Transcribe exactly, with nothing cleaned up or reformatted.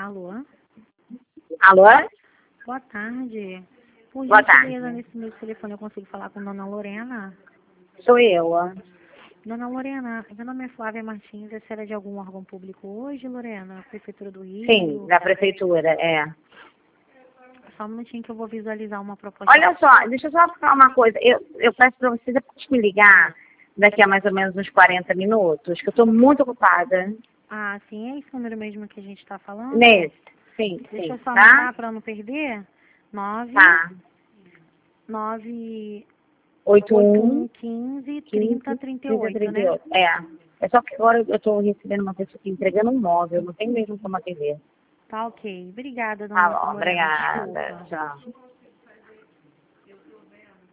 Alô? Alô? Boa tarde. Por Boa gentileza, tarde. nesse meu telefone eu consigo falar com Dona Lorena? Sou eu. ó. Dona Lorena, meu nome é Flávia Martins, é senhora de algum órgão público hoje, Lorena? Prefeitura do Rio? Sim, da prefeitura, é. Só um minutinho que eu vou visualizar uma proposta. Olha só, deixa eu só falar uma coisa. Eu, eu peço para você depois me ligar daqui a mais ou menos uns quarenta minutos, que eu estou muito ocupada. Ah, sim, é esse número mesmo que a gente está falando? Nesse, sim, Deixa sim, eu só tá? anotar para não perder. nove Tá. nove oito oito um um quinze quinze trinta trinta e trinta oito, trinta e né? oito. É. É só que agora eu estou recebendo uma pessoa aqui entregando um móvel, não tem mesmo como atender. Tá ok. Obrigada, Tá Dona bom, Lorena. obrigada. Desculpa. Tchau.